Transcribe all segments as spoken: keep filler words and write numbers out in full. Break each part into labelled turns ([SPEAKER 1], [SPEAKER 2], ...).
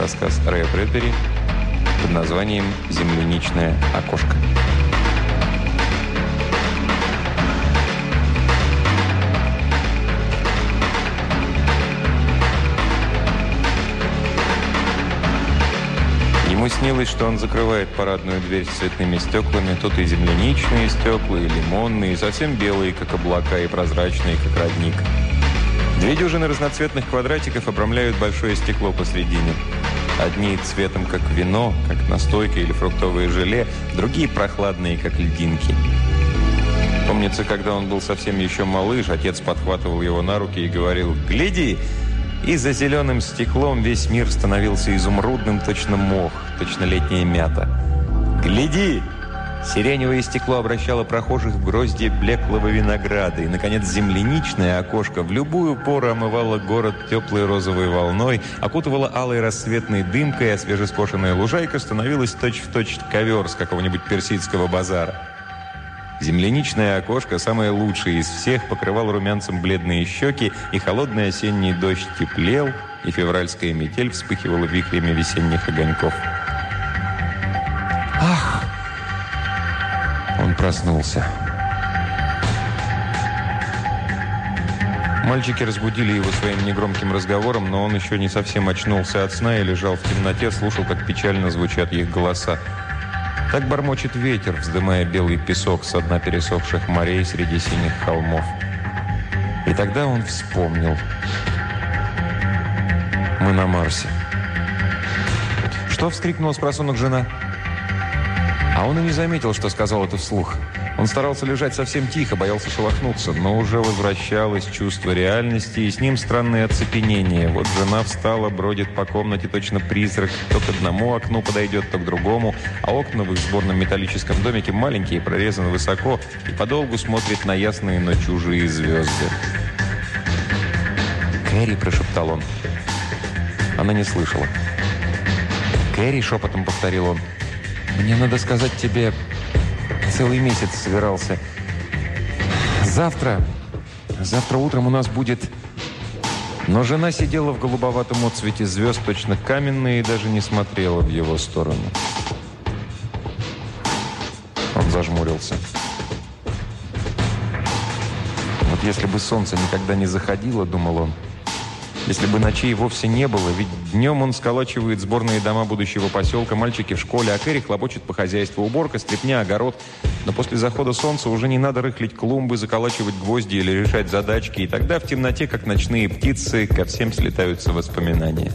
[SPEAKER 1] рассказ Рэя Брэдбери под названием «Земляничное окошко». Ему снилось, что он закрывает парадную дверь с цветными стеклами. Тут и земляничные стекла, и лимонные, и совсем белые, как облака, и прозрачные, как родник. Две дюжины разноцветных квадратиков обрамляют большое стекло посредине. Одни цветом, как вино, как настойка или фруктовое желе, другие прохладные, как льдинки. Помнится, когда он был совсем еще малыш, отец подхватывал его на руки и говорил: «Гляди!» И за зеленым стеклом весь мир становился изумрудным, точно мох, точно летняя мята. «Гляди!» Сиреневое стекло обращало прохожих в грозди блеклого винограда, и, наконец, земляничное окошко в любую пору омывало город теплой розовой волной, окутывало алой рассветной дымкой, а свежескошенная лужайка становилась точь-в-точь ковер с какого-нибудь персидского базара. Земляничное окошко, самое лучшее из всех, покрывало румянцем бледные щеки, и холодный осенний дождь теплел, и февральская метель вспыхивала вихрями весенних огоньков. «Ах!» Он проснулся. Мальчики разбудили его своим негромким разговором, но он еще не совсем очнулся от сна и лежал в темноте, слушал, как печально звучат их голоса. Так бормочет ветер, вздымая белый песок со дна пересохших морей среди синих холмов. И тогда он вспомнил. Мы на Марсе. «Что?» — вскрикнула спросонок жена. А он и не заметил, что сказал это вслух. Он старался лежать совсем тихо, боялся шелохнуться, но уже возвращалось чувство реальности, и с ним странное оцепенение. Вот жена встала, бродит по комнате точно призрак, то к одному окну подойдет, то к другому, а окна в их сборном металлическом домике маленькие, прорезаны высоко, и подолгу смотрит на ясные, но чужие звезды. «Кэрри!» – прошептал он. Она не слышала. «Кэрри!» – шепотом повторил он. «Мне надо сказать тебе...» Целый месяц собирался. Завтра, завтра утром у нас будет... Но жена сидела в голубоватом отцвете звезд, точно каменная, и даже не смотрела в его сторону. Он зажмурился. Вот если бы солнце никогда не заходило, думал он, если бы ночей вовсе не было, ведь днем он сколачивает сборные дома будущего поселка, мальчики в школе, а Кэрри хлопочет по хозяйству, уборка, стряпня, огород. Но после захода солнца уже не надо рыхлить клумбы, заколачивать гвозди или решать задачки, и тогда в темноте, как ночные птицы, ко всем слетаются воспоминания.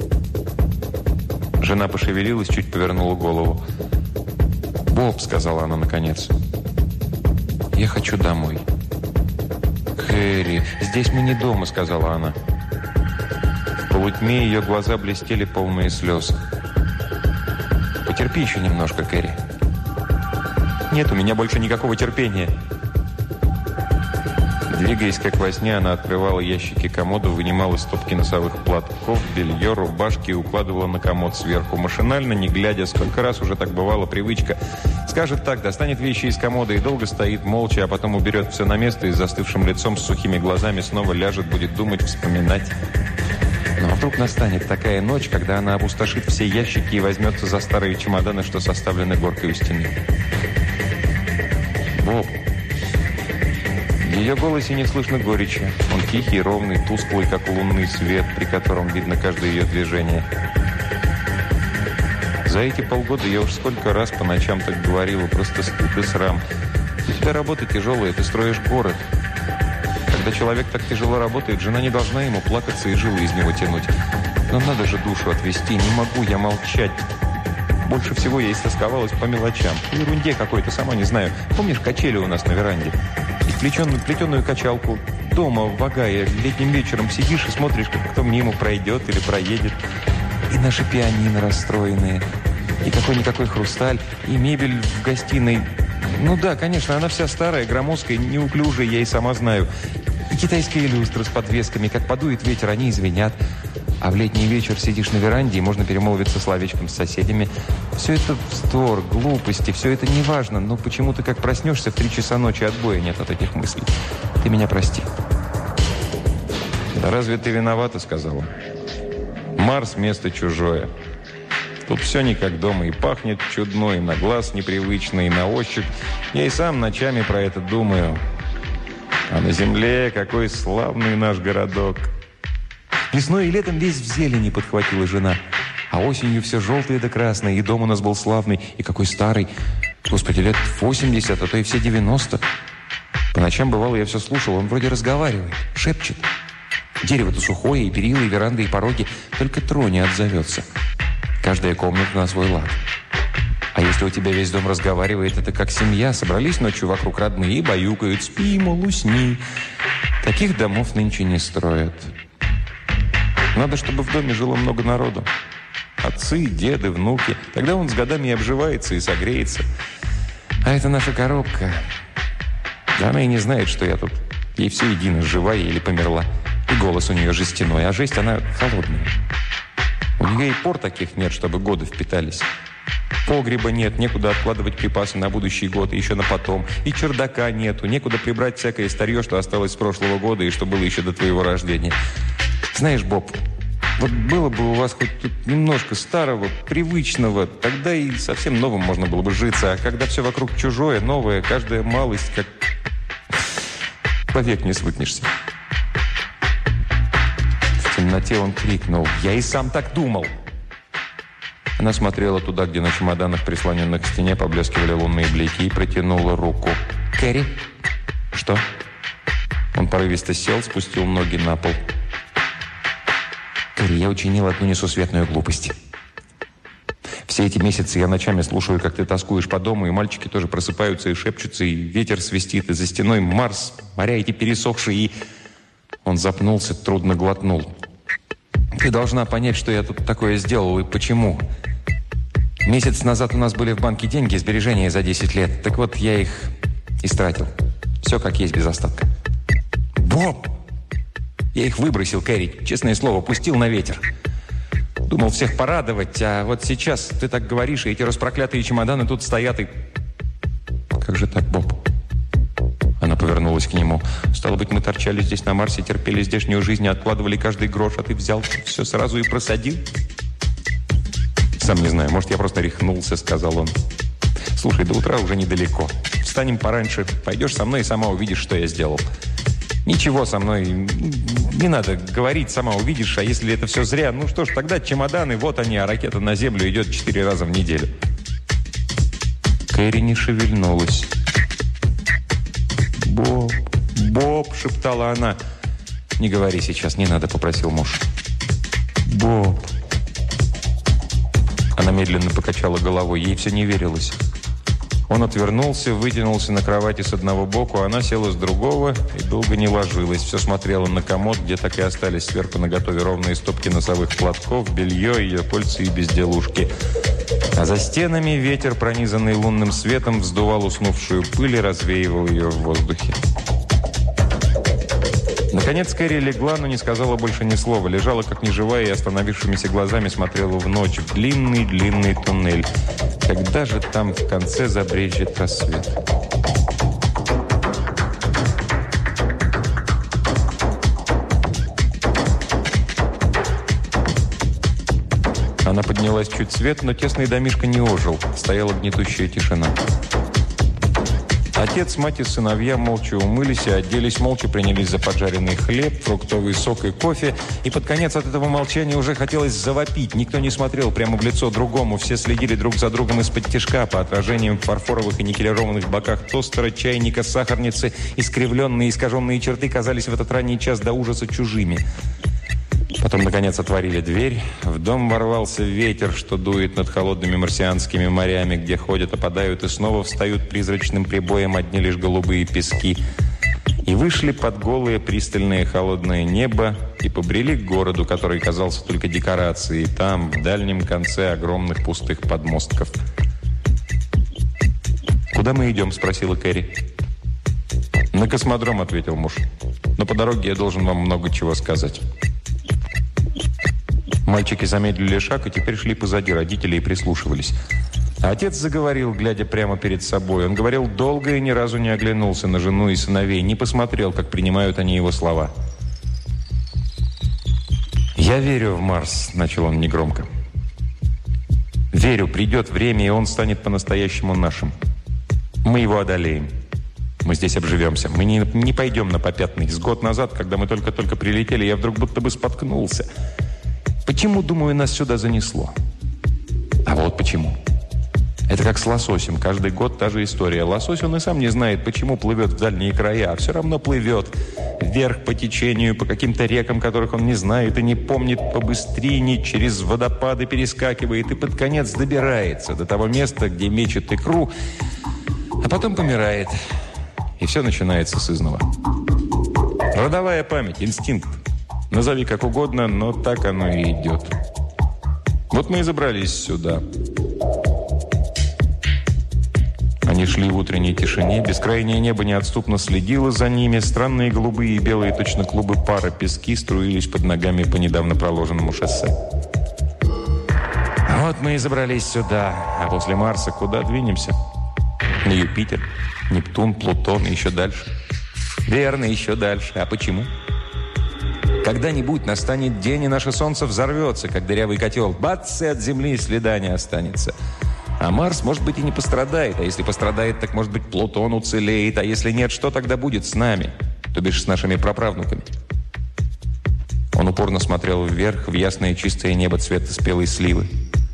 [SPEAKER 1] Жена пошевелилась, чуть повернула голову. «Боб», — сказала она наконец, — «я хочу домой». «Кэрри, здесь мы не дома», — сказала она. В полутьме ее глаза блестели, полные слез. «Потерпи еще немножко, Кэрри». «Нет у меня больше никакого терпения». Двигаясь, как во сне, она открывала ящики комода, вынимала стопки носовых платков, белье, рубашки и укладывала на комод сверху. Машинально, не глядя, сколько раз уже так бывало, привычка. Скажет так, достанет вещи из комода и долго стоит молча, а потом уберет все на место и с застывшим лицом, с сухими глазами снова ляжет, будет думать, вспоминать. Но вдруг настанет такая ночь, когда она опустошит все ящики и возьмется за старые чемоданы, что составлены горкой у стены. «Боб». В ее голосе не слышно горечи. Он тихий, ровный, тусклый, как лунный свет, при котором видно каждое ее движение. За эти полгода я уж сколько раз по ночам так говорила, просто стыд и срам. У тебя работа тяжелая, ты строишь город. Когда человек так тяжело работает, жена не должна ему плакаться и жилы из него тянуть. Но надо же душу отвести, не могу я молчать. Больше всего я истосковалась по мелочам. По ерунде какой-то, сама не знаю. Помнишь, качели у нас на веранде? И плетеную, плетеную качалку. Дома, в Огайо, летним вечером сидишь и смотришь, как кто мимо пройдет или проедет. И наши пианино расстроенные. И какой-никакой хрусталь. И мебель в гостиной. Ну да, конечно, она вся старая, громоздкая, неуклюжая, я и сама знаю. И китайские люстры с подвесками. Как подует ветер, они звенят. А в летний вечер сидишь на веранде, и можно перемолвиться словечком с соседями. Все это вздор, глупости, все это не важно, но почему-то, как проснешься в три часа ночи, отбоя нет от этих мыслей. Ты меня прости. «Да разве ты виновата?» — сказала. Марс – место чужое. Тут все не как дома, и пахнет чудно, и на глаз непривычно, и на ощупь. Я и сам ночами про это думаю. А на земле какой славный наш городок. Весной и летом весь в зелени, подхватила жена. А осенью все желтое да красное, и дом у нас был славный, и какой старый. Господи, лет восемьдесят, а то и все девяносто. По ночам, бывало, я все слушал, он вроде разговаривает, шепчет. Дерево-то сухое, и перила, и веранды, и пороги. Только троне отзовется. Каждая комната на свой лад. А если у тебя весь дом разговаривает, это как семья. Собрались ночью вокруг родные и баюкают. Спи, мол, усни. Таких домов нынче не строят. Надо, чтобы в доме жило много народу. Отцы, деды, внуки. Тогда он с годами и обживается, и согреется. А это наша коробка. Да она и не знает, что я тут. Ей все едино, живая или померла. И голос у нее жестяной, а жесть она холодная. У нее и пор таких нет, чтобы годы впитались. Погреба нет, некуда откладывать припасы на будущий год и еще на потом. И чердака нету, некуда прибрать всякое старье, что осталось с прошлого года и что было еще до твоего рождения. Знаешь, Боб, вот было бы у вас хоть тут немножко старого, привычного, тогда и совсем новым можно было бы житься. А когда все вокруг чужое, новое, каждая малость, как... Вовек не свыкнешься. В темноте он крикнул: «Я и сам так думал!» Она смотрела туда, где на чемоданах, прислоненных к стене, поблескивали лунные блики, и протянула руку. «Кэрри?» «Что?» Он порывисто сел, спустил ноги на пол. «Кэрри, я учинил одну несусветную глупость. Все эти месяцы я ночами слушаю, как ты тоскуешь по дому, и мальчики тоже просыпаются и шепчутся, и ветер свистит, и за стеной Марс, моря эти пересохшие, и...» Он запнулся, трудно глотнул. «Ты должна понять, что я тут такое сделал и почему. Месяц назад у нас были в банке деньги, сбережения за десять лет. Так вот, я их истратил. Все как есть, без остатка». «Боб!» «Я их выбросил, Кэрри, честное слово, пустил на ветер. Думал всех порадовать, а вот сейчас ты так говоришь, и эти распроклятые чемоданы тут стоят, и...» «Как же так, Боб?» Она повернулась к нему. «Стало быть, мы торчали здесь на Марсе, терпели здешнюю жизнь, откладывали каждый грош, а ты взял все сразу и просадил?» «Сам не знаю, может, я просто рехнулся», — сказал он. «Слушай, до утра уже недалеко. Встанем пораньше, пойдешь со мной и сама увидишь, что я сделал. Ничего со мной не надо говорить, сама увидишь, а если это все зря, ну что ж, тогда чемоданы, вот они, а ракета на Землю идет четыре раза в неделю». Кэрри не шевельнулась. «Боб, Боб!» – шептала она. «Не говори сейчас, не надо», – попросил муж. «Боб!» Она медленно покачала головой, ей все не верилось. Он отвернулся, вытянулся на кровати с одного боку, она села с другого и долго не ложилась. Все смотрела на комод, где так и остались сверху наготове ровные стопки носовых платков, белье, ее кольца и безделушки. А за стенами ветер, пронизанный лунным светом, вздувал уснувшую пыль и развеивал ее в воздухе. Наконец Кэрри легла, но не сказала больше ни слова. Лежала как неживая и остановившимися глазами смотрела в ночь, в длинный-длинный туннель. Когда же там в конце забрежет рассвет? Она поднялась чуть свет, но тесный домишко не ожил. Стояла гнетущая тишина. Отец, мать и сыновья молча умылись и оделись, молча принялись за поджаренный хлеб, фруктовый сок и кофе. И под конец от этого молчания уже хотелось завопить. Никто не смотрел прямо в лицо другому. Все следили друг за другом из-под тишка по отражениям в фарфоровых и никелированных боках тостера, чайника, сахарницы. Искривленные, искаженные черты казались в этот ранний час до ужаса чужими. Потом, наконец, отворили дверь. В дом ворвался ветер, что дует над холодными марсианскими морями, где ходят, опадают и снова встают призрачным прибоем одни лишь голубые пески. И вышли под голое пристальное холодное небо и побрели к городу, который казался только декорацией, там, в дальнем конце огромных пустых подмостков. «Куда мы идем?» – спросила Кэрри. «На космодром», – ответил муж. «Но по дороге я должен вам много чего сказать». Мальчики замедлили шаг и теперь шли позади родителей и прислушивались. А отец заговорил, глядя прямо перед собой. Он говорил долго и ни разу не оглянулся на жену и сыновей, не посмотрел, как принимают они его слова. «Я верю в Марс», — начал он негромко. «Верю, придет время, и он станет по-настоящему нашим. Мы его одолеем. Мы здесь обживемся. Мы не, не пойдем на попятный. С год назад, когда мы только-только прилетели, я вдруг будто бы споткнулся. Почему, думаю, нас сюда занесло? А вот почему. Это как с лососем. Каждый год та же история. Лосось, он и сам не знает, почему плывет в дальние края, а все равно плывет. Вверх по течению, по каким-то рекам, которых он не знает и не помнит, по быстрине, через водопады перескакивает и под конец добирается до того места, где мечет икру, а потом помирает. И все начинается с изного. Родовая память, инстинкт. Назови как угодно, но так оно и идет. Вот мы и забрались сюда. Они шли в утренней тишине. Бескрайнее небо неотступно следило за ними. Странные голубые и белые, точно клубы пара пески, струились под ногами по недавно проложенному шоссе. Вот мы и забрались сюда. А после Марса куда двинемся? На Юпитер, Нептун, Плутон и еще дальше. Верно, еще дальше. А почему? Когда-нибудь настанет день, и наше Солнце взорвется, как дырявый котел. Бац, и от Земли следа не останется. А Марс, может быть, и не пострадает. А если пострадает, так, может быть, Плутон уцелеет. А если нет, что тогда будет с нами? То бишь, с нашими праправнуками. Он упорно смотрел вверх, в ясное чистое небо цвета спелой сливы.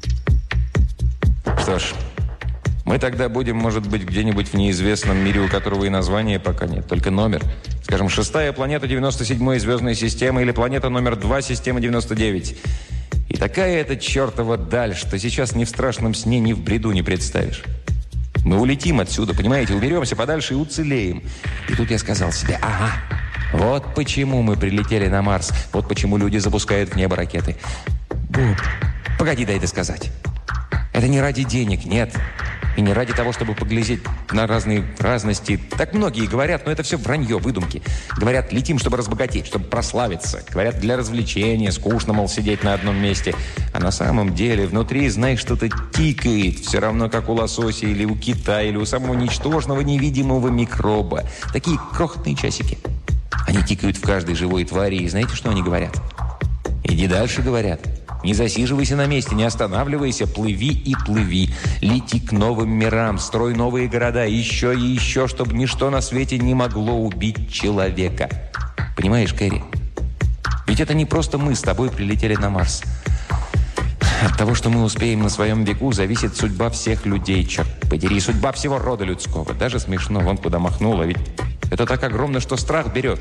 [SPEAKER 1] Что ж, мы тогда будем, может быть, где-нибудь в неизвестном мире, у которого и названия пока нет, только номер. Скажем, шестая планета девяносто седьмой звездной системы или планета номер два системы девяносто девять. И такая эта чертова даль, что сейчас ни в страшном сне, ни в бреду не представишь. Мы улетим отсюда, понимаете, уберемся подальше и уцелеем. И тут я сказал себе, ага, вот почему мы прилетели на Марс, вот почему люди запускают в небо ракеты. Боб, погоди, дай это сказать. Это не ради денег, нет. И не ради того, чтобы поглядеть на разные разности. Так многие говорят, но это все вранье, выдумки. Говорят, летим, чтобы разбогатеть, чтобы прославиться. Говорят, для развлечения, скучно, мол, сидеть на одном месте. А на самом деле внутри, знаешь, что-то тикает. Все равно, как у лосося или у кита, или у самого ничтожного невидимого микроба. Такие крохотные часики. Они тикают в каждой живой твари. И знаете, что они говорят? Иди дальше, говорят. Не засиживайся на месте, не останавливайся, плыви и плыви. Лети к новым мирам, строй новые города, еще и еще, чтобы ничто на свете не могло убить человека. Понимаешь, Кэрри? Ведь это не просто мы с тобой прилетели на Марс. От того, что мы успеем на своем веку, зависит судьба всех людей, черт подери, судьба всего рода людского. Даже смешно, вон куда махнула, ведь это так огромно, что страх берет.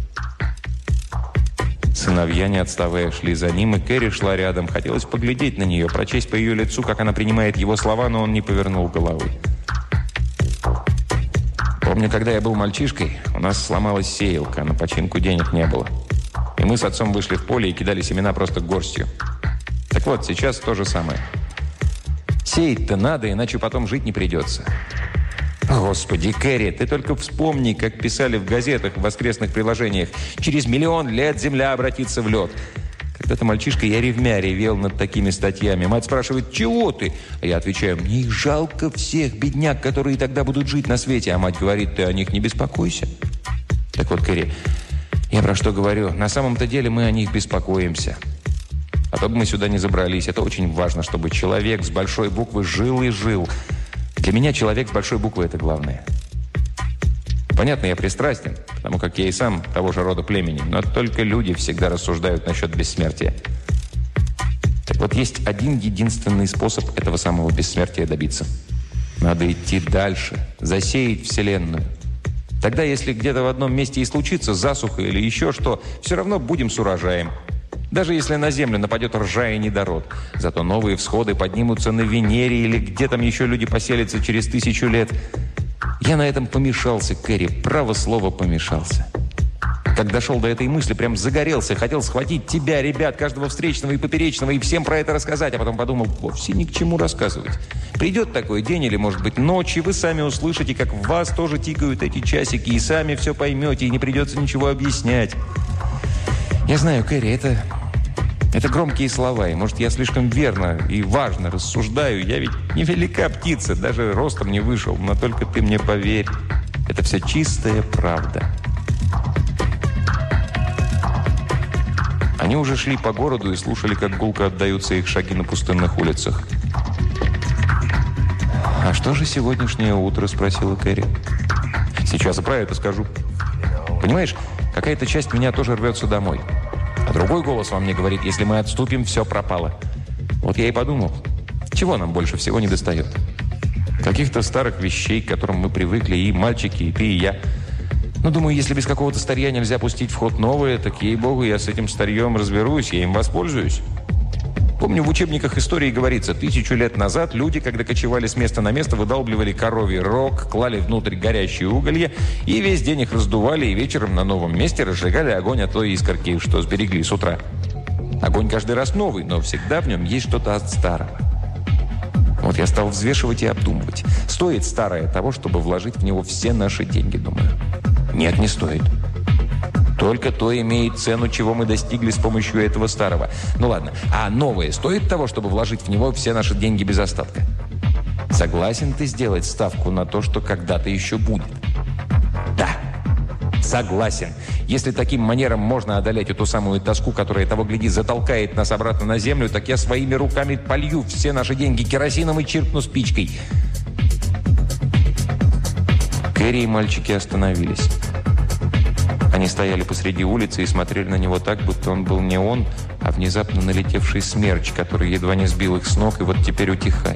[SPEAKER 1] Сыновья, не отставая, шли за ним, и Кэрри шла рядом. Хотелось поглядеть на нее, прочесть по ее лицу, как она принимает его слова, но он не повернул головы. Помню, когда я был мальчишкой, у нас сломалась сеялка, на починку денег не было. И мы с отцом вышли в поле и кидали семена просто горстью. Так вот, сейчас то же самое. Сеять-то надо, иначе потом жить не придется. Господи, Кэрри, ты только вспомни, как писали в газетах, в воскресных приложениях. Через миллион лет земля обратится в лед. Когда-то мальчишка, я ревмя ревел над такими статьями. Мать спрашивает, чего ты? А я отвечаю, мне их жалко всех бедняк, которые тогда будут жить на свете. А мать говорит, ты о них не беспокойся. Так вот, Кэрри, я про что говорю? На самом-то деле мы о них беспокоимся. А то бы мы сюда не забрались. Это очень важно, чтобы человек с большой буквы жил и жил. Для меня человек с большой буквы – это главное. Понятно, я пристрастен, потому как я и сам того же рода племени, но только люди всегда рассуждают насчет бессмертия. Так вот, есть один единственный способ этого самого бессмертия добиться. Надо идти дальше, засеять Вселенную. Тогда, если где-то в одном месте и случится засуха или еще что, все равно будем с урожаем. Даже если на Землю нападет ржа и недород. Зато новые всходы поднимутся на Венере или где там еще люди поселятся через тысячу лет. Я на этом помешался, Кэрри, право слово помешался. Как дошел до этой мысли, прям загорелся, хотел схватить тебя, ребят, каждого встречного и поперечного, и всем про это рассказать, а потом подумал, вовсе ни к чему рассказывать. Придет такой день или, может быть, ночь, и вы сами услышите, как в вас тоже тикают эти часики, и сами все поймете, и не придется ничего объяснять. Я знаю, Кэрри, это... Это громкие слова, и, может, я слишком верно и важно рассуждаю. Я ведь не велика птица, даже ростом не вышел, но только ты мне поверь. Это все чистая правда. Они Они уже шли по городу и слушали, как гулко отдаются их шаги на пустынных улицах. «А что же сегодняшнее утро?» – спросила Кэрри. «Сейчас и про это скажу. Понимаешь, какая-то часть меня тоже рвется домой. А другой голос во мне говорит, если мы отступим, все пропало. Вот я и подумал, чего нам больше всего не достает? Каких-то старых вещей, к которым мы привыкли, и мальчики, и ты, и я. Но думаю, если без какого-то старья нельзя пустить в ход новое, так, ей-богу, я с этим старьем разберусь, я им воспользуюсь. Помню, в учебниках истории говорится, тысячу лет назад люди, когда кочевали с места на место, выдалбливали коровий рог, клали внутрь горящие уголья и весь день их раздували, и вечером на новом месте разжигали огонь от той искорки, что сберегли с утра. Огонь каждый раз новый, но всегда в нем есть что-то от старого. Вот я стал взвешивать и обдумывать. Стоит старое того, чтобы вложить в него все наши деньги, думаю. Нет, не стоит. Только то имеет цену, чего мы достигли с помощью этого старого. Ну ладно, а новое стоит того, чтобы вложить в него все наши деньги без остатка? Согласен ты сделать ставку на то, что когда-то еще будет? Да, согласен. Если таким манером можно одолеть эту самую тоску, которая, того гляди, затолкает нас обратно на землю, так я своими руками полью все наши деньги керосином и чиркну спичкой. Кэрри и мальчики остановились. Они стояли посреди улицы и смотрели на него так, будто он был не он, а внезапно налетевший смерч, который едва не сбил их с ног и вот теперь утихает.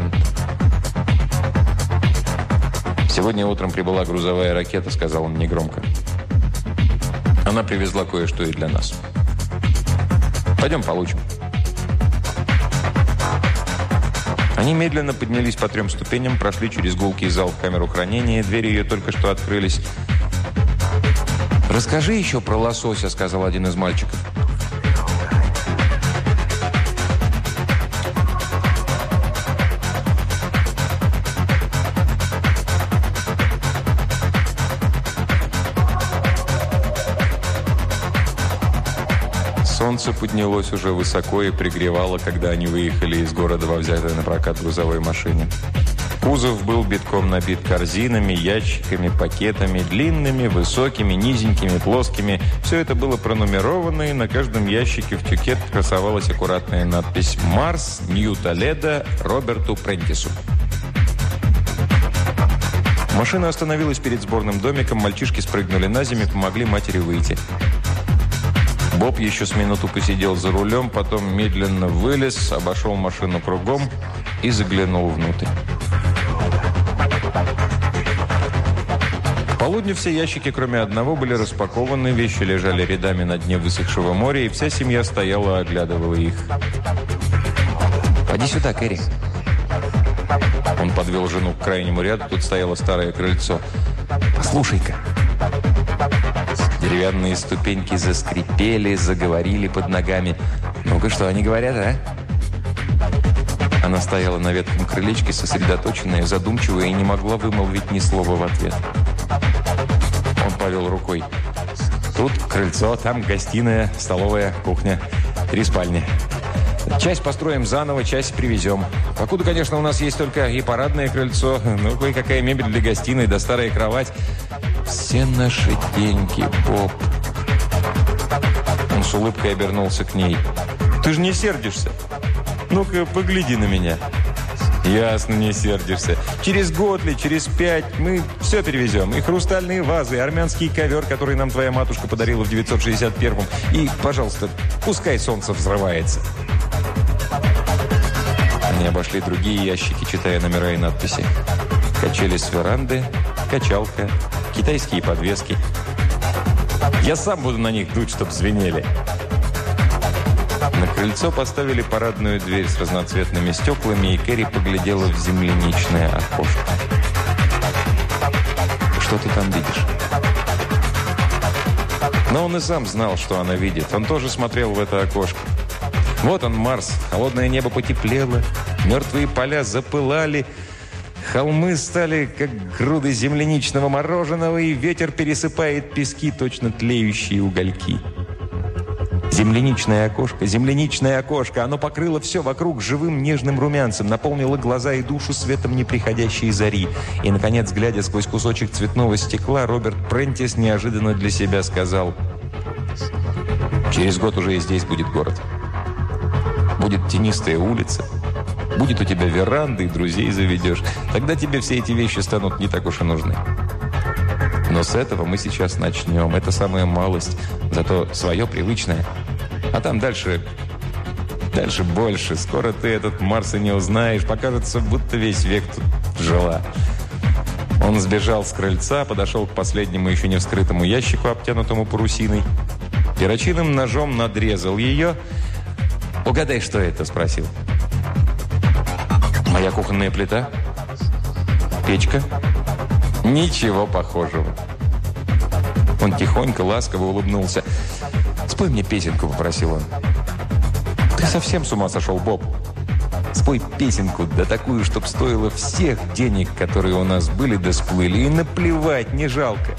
[SPEAKER 1] «Сегодня утром прибыла грузовая ракета», — сказал он негромко. «Она привезла кое-что и для нас. Пойдем получим». Они медленно поднялись по трем ступеням, прошли через гулкий зал в камеру хранения, двери ее только что открылись. «Расскажи еще про лосося», — сказал один из мальчиков. Солнце поднялось уже высоко и пригревало, когда они выехали из города во взятой на прокат грузовой машине. Кузов был битком набит корзинами, ящиками, пакетами, длинными, высокими, низенькими, плоскими. Все это было пронумеровано, и на каждом ящике в тюке красовалась аккуратная надпись «Марс, Нью-Толедо, Роберту Прентису». Машина остановилась перед сборным домиком, мальчишки спрыгнули на землю и помогли матери выйти. Боб еще с минуту посидел за рулем, потом медленно вылез, обошел машину кругом и заглянул внутрь. К полудню все ящики, кроме одного, были распакованы, вещи лежали рядами на дне высохшего моря, и вся семья стояла, оглядывая их. «Поди сюда, Кэрри». Он подвел жену к крайнему ряду, тут стояло старое крыльцо. «Послушай-ка». Деревянные ступеньки заскрипели, заговорили под ногами. «Ну-ка, что они говорят, а?» Она стояла на ветхом крылечке, сосредоточенная, задумчивая, и не могла вымолвить ни слова в ответ. Он повел рукой. «Тут крыльцо, там гостиная, столовая, кухня, три спальни. Часть построим заново, часть привезем. Покуда, конечно, у нас есть только и парадное крыльцо, ну, кое-какая мебель для гостиной, да старая кровать. Все наши деньги, Боб». Он с улыбкой обернулся к ней. «Ты же не сердишься? Ну-ка, погляди на меня». «Ясно, не сердишься. Через год ли, через пять мы все перевезем. И хрустальные вазы, и армянский ковер, который нам твоя матушка подарила в девятьсот шестьдесят первом. И, пожалуйста, пускай солнце взрывается». Они обошли другие ящики, читая номера и надписи. Качели с веранды, качалка, китайские подвески. «Я сам буду на них дуть, чтоб звенели». На крыльцо поставили парадную дверь с разноцветными стеклами, и Кэрри поглядела в земляничное окошко. «Что ты там видишь?» Но он и сам знал, что она видит. Он тоже смотрел в это окошко. Вот он, Марс. Холодное небо потеплело, мертвые поля запылали, холмы стали, как груды земляничного мороженого, и ветер пересыпает пески, точно тлеющие угольки. Земляничное окошко, земляничное окошко. Оно покрыло все вокруг живым нежным румянцем, наполнило глаза и душу светом неприходящей зари. И, наконец, глядя сквозь кусочек цветного стекла, Роберт Прентис неожиданно для себя сказал: Через год уже и здесь будет город. Будет тенистая улица. Будет у тебя веранда и друзей заведешь. Тогда тебе все эти вещи станут не так уж и нужны. Но с этого мы сейчас начнем. Это самая малость, зато свое привычное. А там дальше... Дальше больше. Скоро ты этот Марс и не узнаешь. Покажется, будто весь век тут жила. Он сбежал с крыльца, подошел к последнему еще не вскрытому ящику, обтянутому парусиной. Перочинным ножом надрезал ее. «Угадай, что это?» – спросил. «Моя кухонная плита? Печка?» «Ничего похожего». Он тихонько, ласково улыбнулся. «Спой мне песенку», – попросил он. «Ты совсем с ума сошел, Боб? Спой песенку, да такую, чтоб стоило всех денег, которые у нас были, да сплыли, и наплевать, не жалко».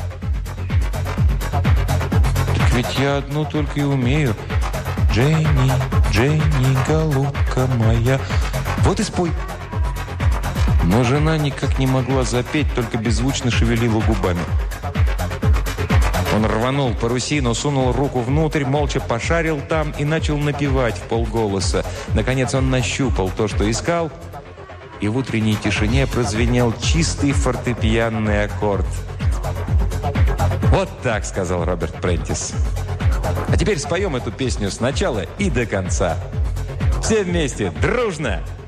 [SPEAKER 1] «Так ведь я одну только и умею. Дженни, Дженни, голубка моя». «Вот и спой». Но жена никак не могла запеть, только беззвучно шевелила губами. Он рванул парусину, сунул руку внутрь, молча пошарил там и начал напевать в полголоса. Наконец он нащупал то, что искал, и в утренней тишине прозвенел чистый фортепианный аккорд. «Вот так», — сказал Роберт Прентис. «А теперь споем эту песню сначала и до конца. Все вместе, дружно!»